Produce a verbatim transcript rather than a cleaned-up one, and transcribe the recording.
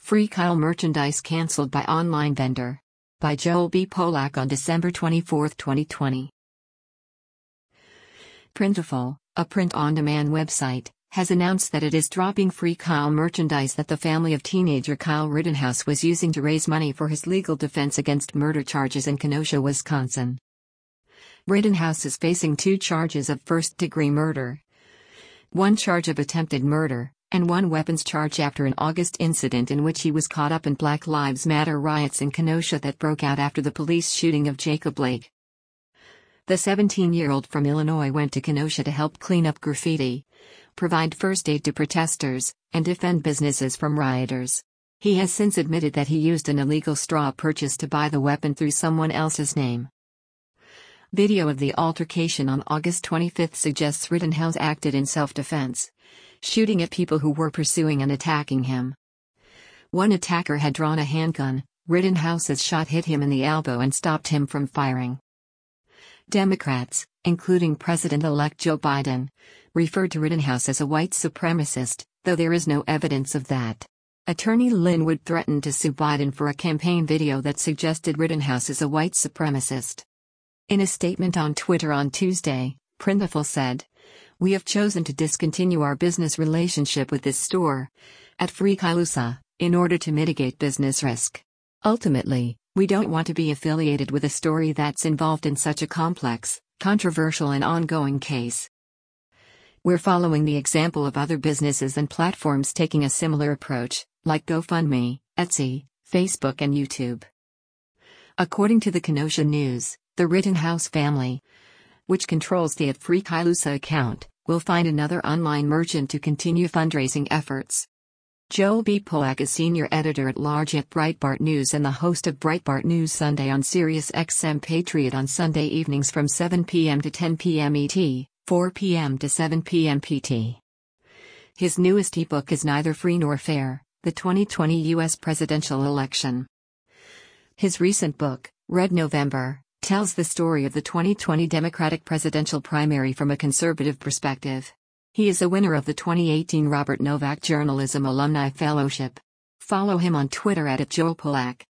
Free Kyle merchandise cancelled by online vendor. By Joel B. Polak on December twenty-fourth, twenty twenty. Printful, a print-on-demand website, has announced that it is dropping Free Kyle merchandise that the family of teenager Kyle Rittenhouse was using to raise money for his legal defense against murder charges in Kenosha, Wisconsin. Rittenhouse is facing two charges of first-degree murder, one charge of attempted murder, and one weapons charge after an August incident in which he was caught up in Black Lives Matter riots in Kenosha that broke out after the police shooting of Jacob Blake. The seventeen-year-old from Illinois went to Kenosha to help clean up graffiti, provide first aid to protesters, and defend businesses from rioters. He has since admitted that he used an illegal straw purchase to buy the weapon through someone else's name. Video of the altercation on August twenty-fifth suggests Rittenhouse acted in self-defense, shooting at people who were pursuing and attacking him. One attacker had drawn a handgun. Rittenhouse's shot hit him in the elbow and stopped him from firing. Democrats, including President-elect Joe Biden, referred to Rittenhouse as a white supremacist, though there is no evidence of that. Attorney Lin Wood threatened to sue Biden for a campaign video that suggested Rittenhouse is a white supremacist. In a statement on Twitter on Tuesday, Printful said, "We have chosen to discontinue our business relationship with this store at Free Kylusa in order to mitigate business risk. Ultimately, we don't want to be affiliated with a story that's involved in such a complex, controversial and ongoing case. We're following the example of other businesses and platforms taking a similar approach, like GoFundMe, Etsy, Facebook and YouTube." According to the Kenosha News, the Rittenhouse family, which controls the at Free Kylusa account, will find another online merchant to continue fundraising efforts. Joel B. Polak is senior editor-at-large at Breitbart News and the host of Breitbart News Sunday on Sirius X M Patriot on Sunday evenings from seven p m to ten p m E T, four p m to seven p m P T. His newest ebook is Neither Free Nor Fair: The twenty twenty U S Presidential Election. His recent book, Red November, tells the story of the twenty twenty Democratic presidential primary from a conservative perspective. He is a winner of the twenty eighteen Robert Novak Journalism Alumni Fellowship. Follow him on Twitter at Joel Polak.